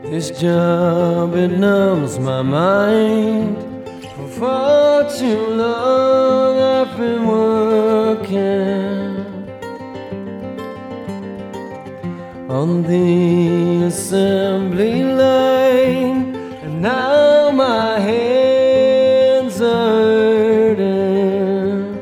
This job, it numbs my mind. For far too long I've been working on the assembly line, and now my hands are hurting.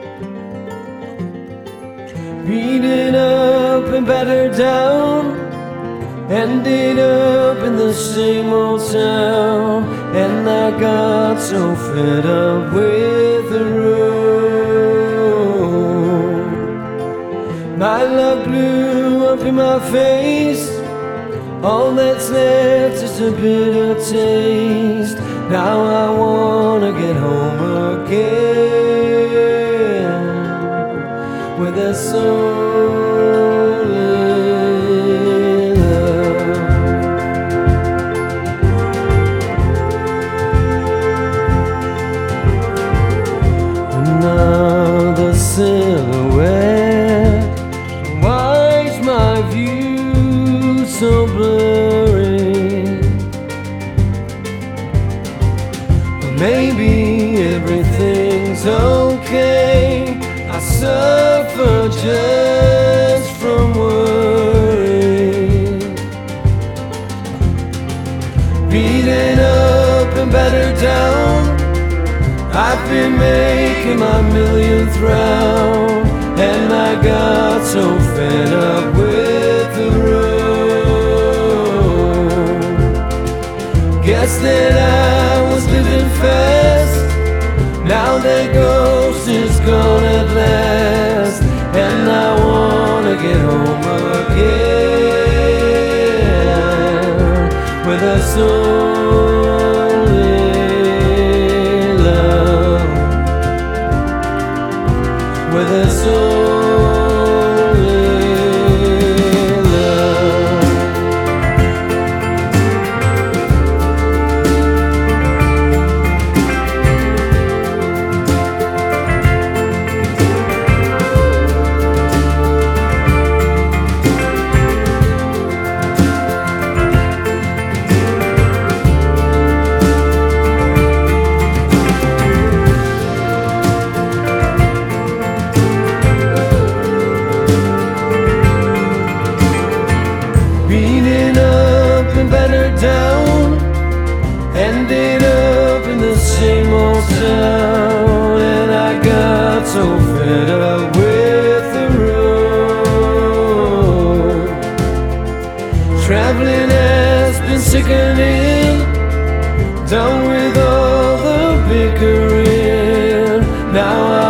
Beaten up and battered down, ended up in the same old town, and I got so fed up with the road. My luck blew up in my face. All that's left is a bitter taste. Now I wanna get home again, where there's so another silhouette. Why is my view so blurry? Or maybe everything's okay. I suffer just from worry. Beaten up and battered down, I've been making my millionth round, and I got so fed up with the road. Guess that I was living fast. Now that ghost is gone at last, and I wanna get home again, with a soul with a soul in love. Beaten up and battered down, ended up in the same old town, and I got so fed up with the road. Traveling has been sickening, done with all the bickering. Now